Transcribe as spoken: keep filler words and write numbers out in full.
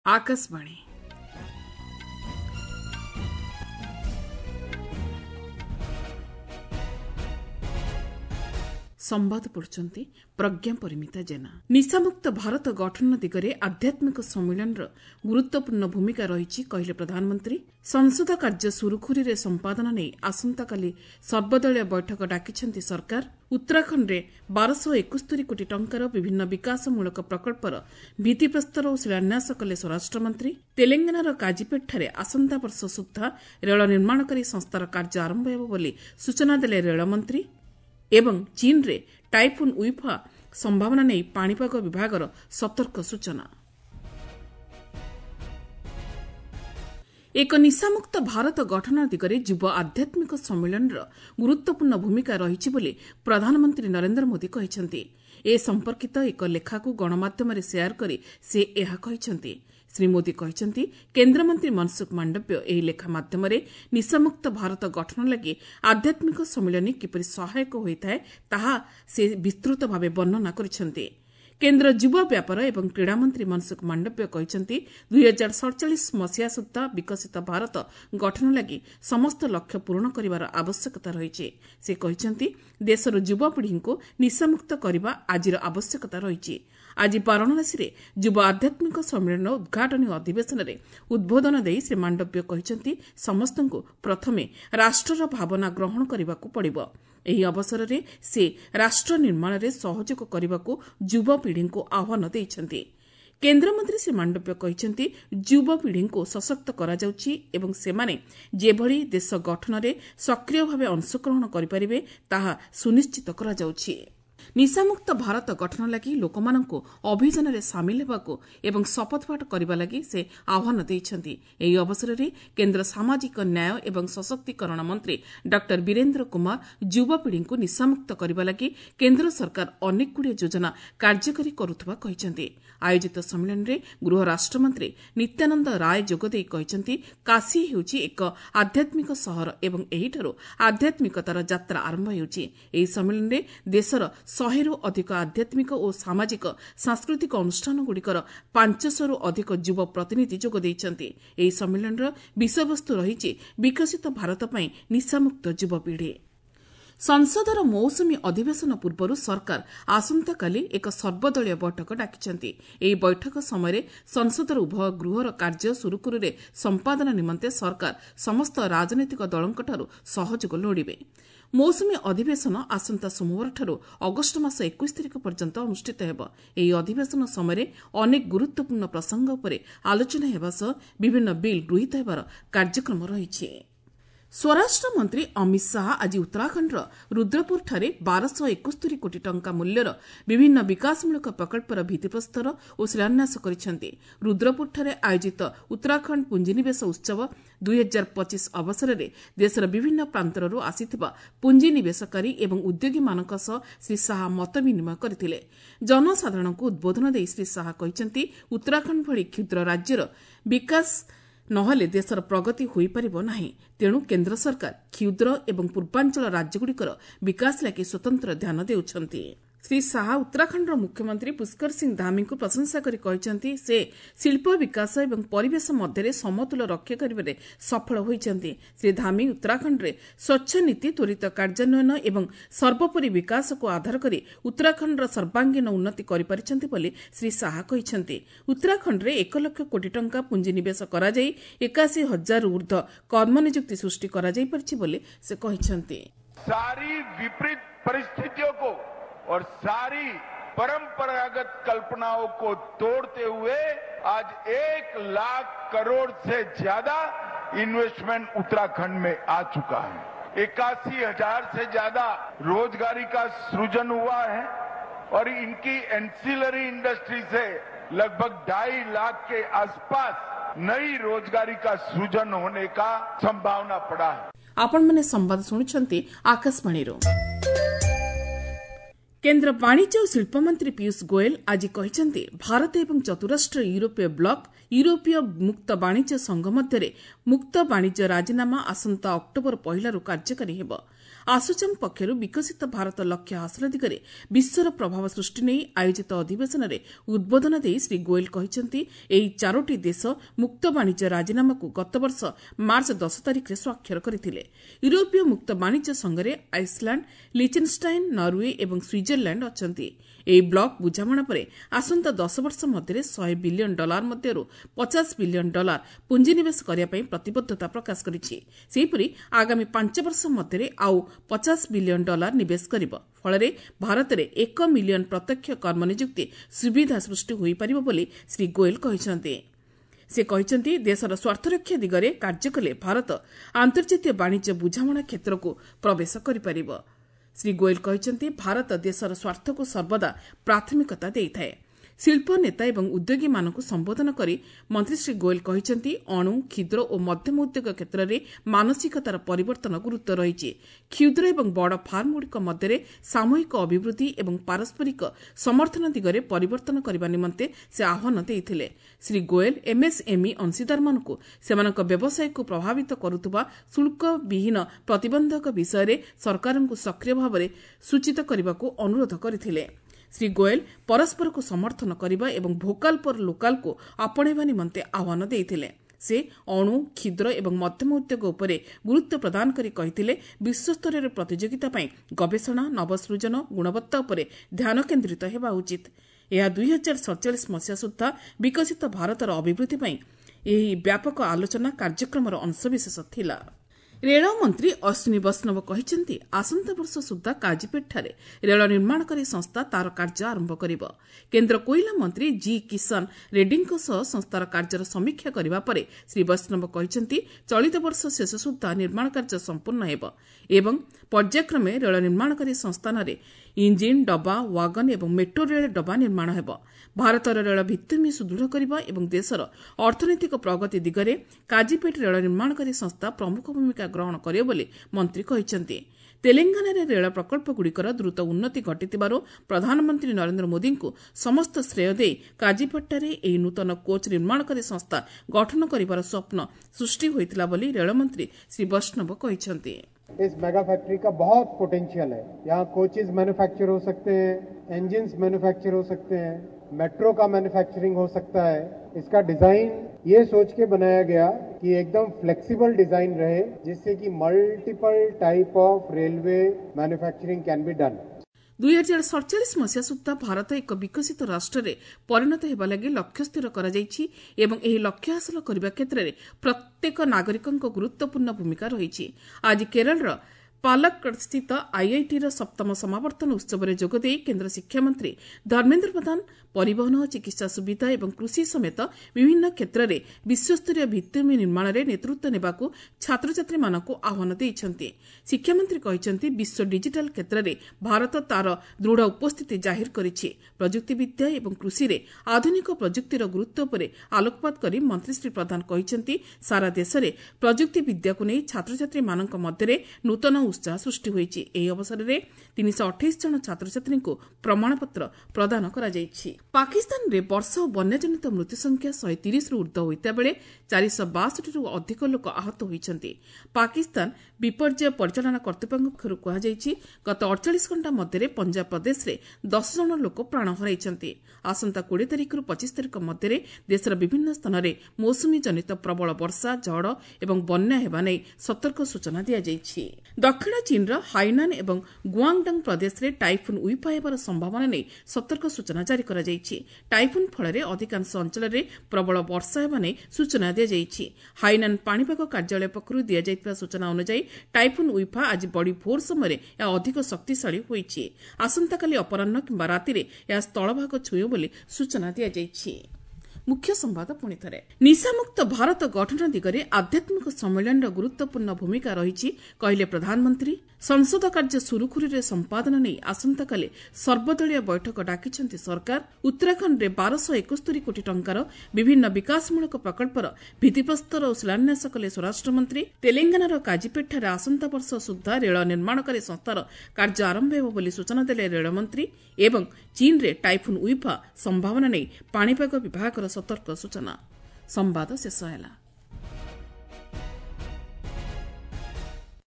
आकाशवाणी संवाद पढ़ुचंती प्रज्ञा परिमिता जेना। निशामुक्त भारत गठन दिगरे आध्यात्मिक सम्मेलनर गुरुत्वपूर्ण भूमिका रही कहले प्रधानमंत्री। संसद कार्य सुरुखुरी रे संपादन नहीं आसंता काली सर्वदलीय बैठक डाकिछंती सरकार। उत्तराखंड में बारश एकस्तरी कोटी टंकार विभिन्न विकासमूलक प्रकल्पर भित्तिप्रस्तर और शिलान्यास कले स्वराष्ट्रमंत्री। तेलंगानार काजीपेटଠାରେ आसंता वर्ष सुद्धा रेल निर्माणकारी संस्थार कार्य आरंभ हेब बोली सूचना देले रेलमंत्री। एवं चीन रे टाइफुन उइफा संभावना नहीं पाणीपाग विभागर सतर्क सूचना। एक निशामुक्त भारत गठन दिगरे युव आध्यात्मिक सम्मेलनर गुरुत्वपूर्ण भूमिका रही बोली प्रधानमंत्री नरेंद्र मोदी कहते। ए संपर्कित एक लेखाकू गणमाध्यम शेयर करी से यह कहते। श्री मोदी कहते केन्द्रमंत्री मनसुख मांडव्य ଏହି लेखा माध्यम निशामुक्त भारत गठन लगी आध्यात्मिक सम्मेलन किपरि सहायक होइଥାଏ ताहा से विस्तृत भावे वर्णना କରିଛନ୍ତି। केन्द्र युव व्यापार एवं क्रीड़ा मंत्री मनसुख मांडव्य कहते दुई हजार सड़चाश मसीहा सुद्धा विकसित भारत गठन लगी समस्त लक्ष्य पूरण करार आवश्यकता रही। से कहते देशर युवपीढ़ी को निशामुक्त करने आजिर आवश्यकता रही। आज वाराणसी रे युव आध्यात्मिक सम्मेलन उद्घाटनी अधिवेशन में उद्बोधन दे श्री मांडव्य कहते समस्त को प्रथमे राष्ट्रर भावना ग्रहण करने को पड़िब। ଏହି ଅବସରରେ ସେ ରାଷ୍ଟ୍ର ନିର୍ମାଣରେ ସହଯୋଗ କରିବାକୁ ଯୁବପିଢ଼ିଙ୍କୁ ଆହ୍ୱାନ ଦେଇଛନ୍ତି। କେନ୍ଦ୍ରମନ୍ତ୍ରୀ ଶ୍ରୀ ମାଣ୍ଡବ୍ୟ କହିଛନ୍ତି ଯୁବପିଢ଼ିଙ୍କୁ ସଶକ୍ତ କରାଯାଉଛି ଏବଂ ସେମାନେ ଯେଭଳି ଦେଶ ଗଠନରେ ସକ୍ରିୟ ଭାବେ ଅଂଶଗ୍ରହଣ କରିପାରିବେ ତାହା ସୁନିଶ୍ଚିତ କରାଯାଉଛି। निशामुक्त भारत गठन लगी लोकमानंको अभियान में सामिल हेबाकू एवं शपथपाठ करने लगी से आह्वान देइछन्ति। एही अवसर में केन्द्र सामाजिक न्याय एवं सशक्तिकरण मंत्री डॉक्टर वीरेन्द्र कुमार युवपीढ़ी को निशामुक्त करने लगी केन्द्र सरकार अनेक गुड़िए योजना कार्यकारी करुथबा कहिछन्ति। आयोजित सम्मेलन में गृह राष्ट्रमंत्री नित्यानंद राय जोगदेई कहते काशी हेउछि एक आध्यात्मिक सहर एवं एहिठारु आध्यात्मिकतार यात्रा आरंभ हेउछि। एही सम्मेलन में देशर शहेरु अधिक आध्यात्मिक और सामाजिक सांस्कृतिक अनुष्ठानगुड़िकर पांचशरू अधिक युव प्रतिनिधि जोग देइछन्ति। एही सम्मेलनर विषयवस्तु रही विकसित भारत पई निशामुक्त युवपीढ़ी। संसदर मौसुमी अधिवेशन पूर्व सरकार आसंता काली एक सर्वदलीय बैठक डाकिछन्ति। एही बैठक समय संसदर उभय गृहर कार्य सुरुखुरी संपादन निमंते सरकार समस्त राजनैतिक दलंकठारु सहयोग लोड़िबे। मौसुमी अधिवेशन आसंता सोमवारठारु अगस्ट मास इक्कीस तारिख पर्यंत अनुष्ठित हेब। एही अधिवेशन समय अनेक गुरुत्वपूर्ण प्रसंग उपरे आलोचना हेबा सह विभिन्न बिल गृहीत हेबार कार्यक्रम रहिछि। स्वराष्ट्र मंत्री अमित शाह आज उत्तराखंडर रुद्रपुरଠାରେ बारश एकस्तरी कोटी टंका मूल्यर विभिन्न विकासमूलक प्रकल्पर भित्तिप्रस्तर और शिलान्यास କରିଛନ୍ତି। रुद्रपुरଠାରେ आयोजित उत्तराखंड पुंजीनिवेश उत्सव दुई हजार पचिश अवसर में देशर विभिन्न प्रांतरू आसिथिबा पुंजीनिवेशकारी एवं उद्योगी मानक सह श्री शाह मत विनिमय करथिले। जनसाधारण को उद्बोधन देई श्री शाह कहते उत्तराखंड भली क्षुद्र राज्यर विकास नहले देशर प्रगति होई परिबो नाही। तेणु केन्द्र सरकार क्षुद्र एवं पूर्वांचल राज्यगुड़िकर विकास लागि स्वतंत्र ध्यान देउछन्ति। श्री शाह उत्तराखंडर मुख्यमंत्री पुष्कर सिंह धामी को प्रशंसा करी कहते से शिल्प विकास एवं परिवेश मध्य समतुल रक्षा करिबारे सफल होइछन्ति। श्री धामी उत्तराखंड रे स्वच्छ नीति त्वरित कार्यान्वयन एवं सर्वोपरि विकास को आधार करी उत्तराखंडर सर्वांगीन उन्नति करिपारिछन्ति बोली श्री शाह कहते। उत्तराखंड रे एक लाख कोटी टंका पुंजी निवेश करा जाई इक्यासी हजार ऊर्ध्व कर्मनियुक्ति सृष्टि करा जाई परिछि बोली से कहते। सारी विपरीत परिस्थितियों को और सारी परंपरागत कल्पनाओं को तोड़ते हुए आज एक लाख करोड़ से ज्यादा इन्वेस्टमेंट उत्तराखंड में आ चुका है। इक्यासी हजार से ज्यादा रोजगारी का सृजन हुआ है और इनकी एंसिलरी इंडस्ट्री से लगभग ढाई लाख के आसपास नई रोजगारी का सृजन होने का संभावना पड़ा है। आपण माने संवाद सुनुछंती आकाशवाणी रो। केन्द्र वाणिज्य और शिल्प मंत्री पीयूष गोयल आज कहते भारत एवं चतुराष्ट्र यूरोपीय ब्लक यूरोपीय मुक्त वाणिज्य संघ मध्य मुक्त वाणिज्य राजीनामा आसंता अक्टोबर पहलू कार्यकारी हेब। ଆସୋଚାମ୍ ପକ୍ଷରୁ ବିକଶିତ ଭାରତ ଲକ୍ଷ୍ୟ ହାସଲ ଦିଗରେ ବିଶ୍ୱର ପ୍ରଭାବ ସୃଷ୍ଟି ନେଇ ଆୟୋଜିତ ଅଧିବେଶନରେ ଉଦ୍ବୋଧନ ଦେଇ ଶ୍ରୀ ଗୋଏଲ କହିଛନ୍ତି ଏହି ଚାରୋଟି ଦେଶ ମୁକ୍ତ ବାଣିଜ୍ୟ ରାଜିନାମାକୁ ଗତବର୍ଷ ମାର୍ଚ୍ଚ ଦଶ ତାରିଖରେ ସ୍ୱାକ୍ଷର କରିଥିଲେ। ୟୁରୋପୀୟ ମୁକ୍ତ ବାଣିଜ୍ୟ ସଂଘରେ ଆଇସଲ୍ୟାଣ୍ଡ, ଲିଚେନଷ୍ଟାଇନ୍, ନରୱେ ଏବଂ ସୁଇଜରଲ୍ୟାଣ୍ଡ ଅଛନ୍ତି। ଏହି ବ୍ଲକ୍ ବୁଝାମଣା ପରେ ଆସନ୍ତା ଦଶ ବର୍ଷ ମଧ୍ୟରେ ଶହେ ବିଲିୟନ ଡଲାର ମଧ୍ୟରୁ ପଚାଶ ବିଲିୟନ ଡଲାର ପୁଞ୍ଜିନିବେଶ କରିବା ପାଇଁ ପ୍ରତିବଦ୍ଧତା ପ୍ରକାଶ କରିଛି। ସେହିପରି ଆଗାମୀ ପାଞ୍ଚ ବର୍ଷ ମଧ୍ୟରେ ଆଉ ପଚାଶ ବିଲିୟନ ଡଲାର ନିବେଶ କରିବ। ଫଳରେ ଭାରତରେ ଏକ ମିଲିୟନ ପ୍ରତ୍ୟକ୍ଷ କର୍ମନିଯୁକ୍ତି ସୁବିଧା ସୃଷ୍ଟି ହୋଇପାରିବ ବୋଲି ଶ୍ରୀ ଗୋଏଲ କହିଛନ୍ତି। ସେ କହିଛନ୍ତି ଦେଶର ସ୍ୱାର୍ଥରକ୍ଷା ଦିଗରେ କାର୍ଯ୍ୟ କଲେ ଭାରତ ଆନ୍ତର୍ଜାତୀୟ ବାଣିଜ୍ୟ ବୁଝାମଣା କ୍ଷେତ୍ରକୁ ପ୍ରବେଶ କରିପାରିବ। ଶ୍ରୀ ଗୋଏଲ କହିଛନ୍ତି ଭାରତ ଦେଶର ସ୍ୱାର୍ଥକୁ ସର୍ବଦା ପ୍ରାଥମିକତା ଦେଇଥାଏ। ଶିଳ୍ପ ନେତା ଏବଂ ଉଦ୍ୟୋଗୀମାନଙ୍କୁ ସମ୍ବୋଧନ କରି ମନ୍ତ୍ରୀ ଶ୍ରୀ ଗୋଏଲ କହିଛନ୍ତି ଅଣୁ, କ୍ଷୁଦ୍ର ଓ ମଧ୍ୟମ ଉଦ୍ୟୋଗ କ୍ଷେତ୍ରରେ ମାନସିକତାର ପରିବର୍ତ୍ତନ ଗୁରୁତ୍ୱ ରହିଛି। କ୍ଷୁଦ୍ର ଏବଂ ବଡ଼ ଫାର୍ମଗୁଡ଼ିକ ମଧ୍ୟରେ ସାମୂହିକ ଅଭିବୃଦ୍ଧି ଏବଂ ପାରସ୍ପରିକ ସମର୍ଥନ ଦିଗରେ ପରିବର୍ତ୍ତନ କରିବା ନିମନ୍ତେ ସେ ଆହ୍ୱାନ ଦେଇଥିଲେ। ଶ୍ରୀ ଗୋଏଲ ଏମ୍ଏସ୍ଏମ୍ଇ ଅଂଶୀଦାରମାନଙ୍କୁ ସେମାନଙ୍କ ବ୍ୟବସାୟକୁ ପ୍ରଭାବିତ କରୁଥିବା ଶୁଳ୍କବିହୀନ ପ୍ରତିବନ୍ଧକ ବିଷୟରେ ସରକାରଙ୍କୁ ସକ୍ରିୟ ଭାବରେ ସୂଚିତ କରିବାକୁ ଅନୁରୋଧ କରିଥିଲେ। ଶ୍ରୀ ଗୋଏଲ ପରସ୍ପରକୁ ସମର୍ଥନ କରିବା ଏବଂ ଭୋକାଲ ଫର ଲୋକାଲକୁ ଆପଣେଇବା ନିମନ୍ତେ ଆହ୍ୱାନ ଦେଇଥିଲେ। ସେ ଅଣୁ, କ୍ଷୁଦ୍ର ଏବଂ ମଧ୍ୟମ ଉଦ୍ୟୋଗ ଉପରେ ଗୁରୁତ୍ୱ ପ୍ରଦାନ କରି କହିଥିଲେ ବିଶ୍ୱସ୍ତରରେ ପ୍ରତିଯୋଗିତା ପାଇଁ ଗବେଷଣା, ନବସୃଜନ, ଗୁଣବତ୍ତା ଉପରେ ଧ୍ୟାନ କେନ୍ଦ୍ରିତ ହେବା ଉଚିତ। ଏହା ଦୁଇ ହଜାର ସତଚାଳିଶ ମସିହା ସୁଦ୍ଧା ବିକଶିତ ଭାରତର ଅଭିବୃଦ୍ଧି ପାଇଁ ଏହି ବ୍ୟାପକ ଆଲୋଚନା କାର୍ଯ୍ୟକ୍ରମର ଅଂଶବିଶେଷ ଥିଲା। ରେଳମନ୍ତ୍ରୀ ଅଶ୍ୱିନୀ ବୈଷ୍ଣବ କହିଛନ୍ତି ଆସନ୍ତା ବର୍ଷ ସୁଦ୍ଧା କାଜିପେଟଠାରେ ରେଳ ନିର୍ମାଣକାରୀ ସଂସ୍ଥା ତାର କାର୍ଯ୍ୟ ଆରମ୍ଭ କରିବ। କେନ୍ଦ୍ର କୋଇଲା ମନ୍ତ୍ରୀ ଜି କିଷନ ରେଡ୍ଡୀଙ୍କ ସହ ସଂସ୍ଥାର କାର୍ଯ୍ୟର ସମୀକ୍ଷା କରିବା ପରେ ଶ୍ରୀ ବୈଷ୍ଣବ କହିଛନ୍ତି ଚଳିତ ବର୍ଷ ଶେଷ ସୁଦ୍ଧା ନିର୍ମାଣ କାର୍ଯ୍ୟ ସମ୍ପୂର୍ଣ୍ଣ ହେବ ଏବଂ ପର୍ଯ୍ୟାୟକ୍ରମେ ରେଳ ନିର୍ମାଣକାରୀ ସଂସ୍ଥାନରେ ଇଞ୍ଜିନ୍, ଡବା, ୱାଗନ ଏବଂ ମେଟ୍ରୋ ରେଳ ଡବା ନିର୍ମାଣ ହେବ। ଭାରତର ରେଳ ଭିତ୍ତିଭୂମି ସୁଦୃଢ଼ କରିବା ଏବଂ ଦେଶର ଅର୍ଥନୈତିକ ପ୍ରଗତି ଦିଗରେ କାଜିପେଟ ରେଳ ନିର୍ମାଣକାରୀ ସଂସ୍ଥା ପ୍ରମୁଖ ଭୂମିକା ଗ୍ରହଣ କରିବ ବୋଲି ମନ୍ତ୍ରୀ କହିଛନ୍ତି। ତେଲେଙ୍ଗାନାରେ ରେଳ ପ୍ରକଳ୍ପଗୁଡ଼ିକର ଦ୍ରୁତ ଉନ୍ନତି ଘଟିଥିବାରୁ ପ୍ରଧାନମନ୍ତ୍ରୀ ନରେନ୍ଦ୍ର ମୋଦିଙ୍କୁ ସମସ୍ତ ଶ୍ରେୟ ଦେଇ କାଜିପେଟଠାରେ ଏହି ନୂତନ କୋଚ୍ ନିର୍ମାଣକାରୀ ସଂସ୍ଥା ଗଠନ କରିବାର ସ୍ୱପ୍ନ ସୃଷ୍ଟି ହୋଇଥିଲା ବୋଲି ରେଳମନ୍ତ୍ରୀ ଶ୍ରୀ ବୈଷ୍ଣବ କହିଛନ୍ତି। इस मेगा फैक्ट्री का बहुत पोटेंशियल है। यहाँ कोचेज मैन्युफैक्चर हो सकते हैं, इंजिन्स मैन्युफैक्चर हो सकते हैं, मेट्रो का मैन्युफैक्चरिंग हो सकता है। इसका डिजाइन ये सोच के बनाया गया कि एकदम फ्लेक्सिबल डिजाइन रहे जिससे कि multiple type of railway manufacturing can be done. ଦୁଇ ହଜାର ସତଚାଳିଶ ମସିହା ସୁଦ୍ଧା ଭାରତ ଏକ ବିକଶିତ ରାଷ୍ଟ୍ରରେ ପରିଣତ ହେବା ଲାଗି ଲକ୍ଷ୍ୟ ସ୍ଥିର କରାଯାଇଛି ଏବଂ ଏହି ଲକ୍ଷ୍ୟ ହାସଲ କରିବା କ୍ଷେତ୍ରରେ ପ୍ରତ୍ୟେକ ନାଗରିକଙ୍କ ଗୁରୁତ୍ୱପୂର୍ଣ୍ଣ ଭୂମିକା ରହିଛି। ଆଜି କେରଳର ପାଲକ୍କଡସ୍ଥିତ ଆଇଆଇଟିର ସପ୍ତମ ସମାବର୍ତ୍ତନ ଉତ୍ସବରେ ଯୋଗଦେଇ କେନ୍ଦ୍ର ଶିକ୍ଷାମନ୍ତ୍ରୀ ଧର୍ମେନ୍ଦ୍ର ପ୍ରଧାନ ପରିବହନ, ଚିକିତ୍ସା ସୁବିଧା ଏବଂ କୃଷି ସମେତ ବିଭିନ୍ନ କ୍ଷେତ୍ରରେ ବିଶ୍ୱସ୍ତରୀୟ ଭିତ୍ତିଭୂମି ନିର୍ମାଣରେ ନେତୃତ୍ୱ ନେବାକୁ ଛାତ୍ରଛାତ୍ରୀମାନଙ୍କୁ ଆହ୍ୱାନ ଦେଇଛନ୍ତି। ଶିକ୍ଷାମନ୍ତ୍ରୀ କହିଛନ୍ତି ବିଶ୍ୱ ଡିଜିଟାଲ କ୍ଷେତ୍ରରେ ଭାରତ ତାର ଦୃଢ଼ ଉପସ୍ଥିତି ଜାହିର କରିଛି। ପ୍ରଯୁକ୍ତିବିଦ୍ୟା ଏବଂ କୃଷିରେ ଆଧୁନିକ ପ୍ରଯୁକ୍ତିର ଗୁରୁତ୍ୱ ଉପରେ ଆଲୋକପାତ କରି ମନ୍ତ୍ରୀ ଶ୍ରୀ ପ୍ରଧାନ କହିଛନ୍ତି ସାରା ଦେଶରେ ପ୍ରଯୁକ୍ତିବିଦ୍ୟାକୁ ନେଇ ଛାତ୍ରଛାତ୍ରୀମାନଙ୍କ ମଧ୍ୟରେ ନୂତନ ଉତ୍ସାହ ସୃଷ୍ଟି ହୋଇଛି। ଏହି ଅବସରରେ ତିନିଶହ ଅଠେଇଶ ଜଣ ଛାତ୍ରଛାତ୍ରୀଙ୍କୁ ପ୍ରମାଣପତ୍ର ପ୍ରଦାନ କରାଯାଇଛି। ପାକିସ୍ତାନରେ ବର୍ଷା ଓ ବନ୍ୟାଜନିତ ମୃତ୍ୟୁ ସଂଖ୍ୟା ଶହେ ତିରିଶରୁ ଉର୍ଦ୍ଧ୍ୱ ହୋଇଥିବା ବେଳେ ଚାରିଶହ ବାଷଠିରୁ ଅଧିକ ଲୋକ ଆହତ ହୋଇଛନ୍ତି। ପାକିସ୍ତାନ ବିପର୍ଯ୍ୟୟ ପରିଚାଳନା କର୍ତ୍ତୃପକ୍ଷ ପକ୍ଷରୁ କୁହାଯାଇଛି ଗତ ଅଡ଼ଚାଳିଶ ଘଣ୍ଟା ମଧ୍ୟରେ ପଞ୍ଜାବ ପ୍ରଦେଶରେ ଦଶ ଜଣ ଲୋକ ପ୍ରାଣ ହରାଇଛନ୍ତି। ଆସନ୍ତା କୋଡ଼ିଏ ତାରିଖରୁ ପଚିଶ ତାରିଖ ମଧ୍ୟରେ ଦେଶର ବିଭିନ୍ନ ସ୍ଥାନରେ ମୌସୁମୀ ଜନିତ ପ୍ରବଳ ବର୍ଷା, ଝଡ଼ ଏବଂ ବନ୍ୟା ହେବା ନେଇ ସତର୍କ ସୂଚନା ଦିଆଯାଇଛି। ଦକ୍ଷିଣ ଚୀନର ହାଇନାନ୍ ଏବଂ ଗୁଆଙ୍ଗଡଙ୍ଗ ପ୍ରଦେଶରେ ଟାଇଫୁନ୍ ଉଇଫା ହେବାର ସମ୍ଭାବନା ନେଇ ସତର୍କ ସୂଚନା ଜାରି କରାଯାଇଛି। ଟାଇଫୁନ୍ ଫଳରେ ଅଧିକାଂଶ ଅଞ୍ଚଳରେ ପ୍ରବଳ ବର୍ଷା ହେବା ନେଇ ସୂଚନା ଦିଆଯାଇଛି। ହାଇନାନ୍ ପାଣିପାଗ କାର୍ଯ୍ୟାଳୟ ପକ୍ଷରୁ ଦିଆଯାଇଥିବା ସୂଚନା ଅନୁଯାୟୀ ଟାଇଫୁନ୍ ଉଇଫା ଆଜି ବଡ଼ି ଭୋର ସମୟରେ ଏହା ଅଧିକ ଶକ୍ତିଶାଳୀ ହୋଇଛି। ଆସନ୍ତାକାଲି ଅପରାହ୍ନ କିମ୍ବା ରାତିରେ ଏହା ସ୍ଥଳଭାଗ ଛୁଇଁବ ବୋଲି ସୂଚନା ଦିଆଯାଇଛି। ମୁଖ୍ୟ ସମ୍ବାଦ ପୁଣି ଥରେ। ନିଶାମୁକ୍ତ ଭାରତ ଗଠନ ଦିଗରେ ଆଧ୍ୟାତ୍ମିକ ସମ୍ମିଳନୀର ଗୁରୁତ୍ୱପୂର୍ଣ୍ଣ ଭୂମିକା ରହିଛି କହିଲେ ପ୍ରଧାନମନ୍ତ୍ରୀ। ସଂସଦ କାର୍ଯ୍ୟ ସୁରୁଖୁରୁରେ ସମ୍ପାଦନ ନେଇ ଆସନ୍ତାକାଲି ସର୍ବଦଳୀୟ ବୈଠକ ଡାକିଛନ୍ତି ସରକାର। ଉତ୍ତରାଖଣ୍ଡରେ ବାରଶହ ଏକସ୍ତରୀ କୋଟି ଟଙ୍କାର ବିଭିନ୍ନ ବିକାଶମୂଳକ ପ୍ରକଳ୍ପର ଭିତ୍ତିପ୍ରସ୍ତର ଓ ଶିଳାନ୍ୟାସ କଲେ ସ୍ୱରାଷ୍ଟ୍ରମନ୍ତ୍ରୀ। ତେଲେଙ୍ଗାନାର କାଜିପେଟଠାରେ ଆସନ୍ତା ବର୍ଷ ସୁଦ୍ଧା ରେଳ ନିର୍ମାଣକାରୀ ସଂସ୍ଥାର କାର୍ଯ୍ୟ ଆରମ୍ଭ ହେବ ବୋଲି ସୂଚନା ଦେଲେ ରେଳମନ୍ତ୍ରୀ। ଏବଂ ଚୀନରେ ଟାଇଫୁନ୍ ଉଇଫା ସମ୍ଭାବନା ନେଇ ପାଣିପାଗ ବିଭାଗର ସତର୍କ ସୂଚନା। ସମ୍ବାଦ ଶେଷ ହେଲା।